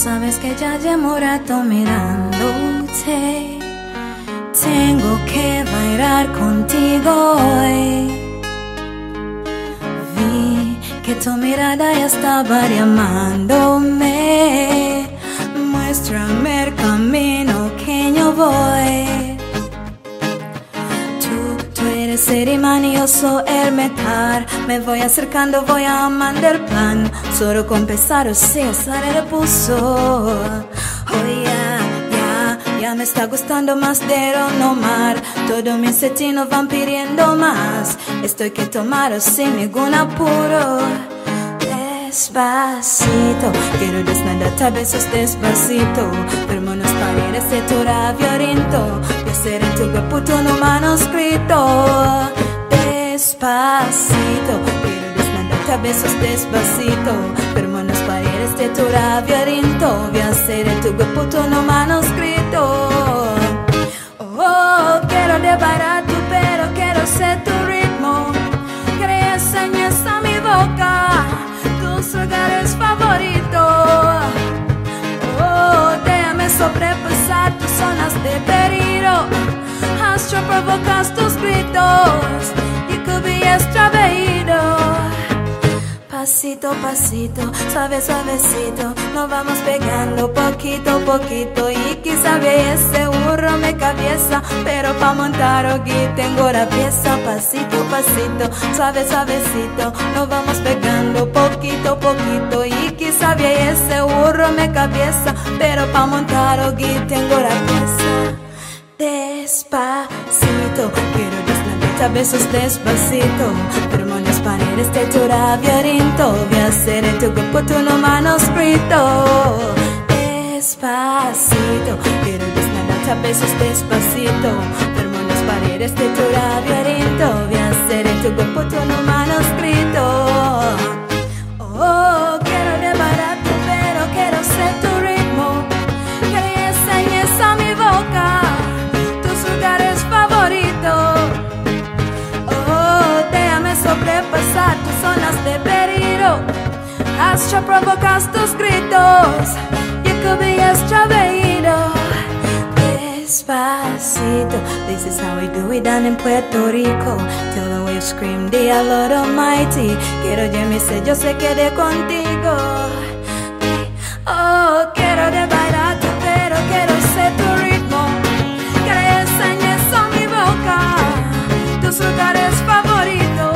sabes que ya llevo rato mirándote. Tengo que bailar contigo hoy. Vi que tu mirada ya estaba llamándome. Muéstrame el camino que yo voy. Tú eres el imán y yo soy el metal. Me voy acercando, voy a amando el plan. Solo con pesar o sea, sale de pulso. Oh ya me está gustando más de lo normal. Todos mis sentidos van pidiendo más. Estoy que tomar sin ningún apuro. Despacito, quiero desnudarte a besos despacito. Firmo las paredes de tu laberinto. Y hacer en tu cuerpo tu manuscrito. Despacito, quiero desnudarte a besos despacito. Firmo las paredes de tu laberinto. Voy a hacer en tu cuerpo tu manuscrito. Oh, quiero devorar tu pelo, quiero ser tu ritmo. Quiero enseñar a mi boca tus lugares favoritos. Oh, déjame sobrepasar tus zonas de peligro. Hasta provocas tus gritos y cubrí extravío. Pasito, pasito, suave, suavecito, nos vamos pegando poquito, poquito. Y quizá ve ese burro me cabeza, pero pa' montar aquí tengo la pieza. Pasito, pasito, suave, suavecito, nos vamos pegando poquito, poquito. Y quizá ve ese burro me cabeza, pero pa' montar aquí tengo la pieza. Despacito, quiero desnudarte a besos despacito. Firmo las paredes de tu laberinto. Voy a hacer en tu cuerpo tu manuscrito. Despacito, quiero desnudarte a besos despacito. Firmo las paredes de tu laberinto. Voy a hacer en tu cuerpo tu manuscrito. Oh, quiero devorar tu pelo, quiero ser tu ritmo. Quiero enseñes a mi boca lugares favoritos. Oh, déjame sobrepasar tus zonas de peligro. Hasta provocas tus gritos y cubrí extravío. Despacito, this is how we do it down in Puerto Rico. Till the waves scream, the Lord Almighty. Quiero ya mi sello se quede contigo. Oh, quiero de bailar tu pelo, quiero ser tu ritmo. Tus lugares favoritos.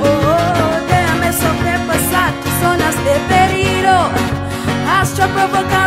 Oh, déjame sobrepasar tus zonas de peligro. Hasta provocar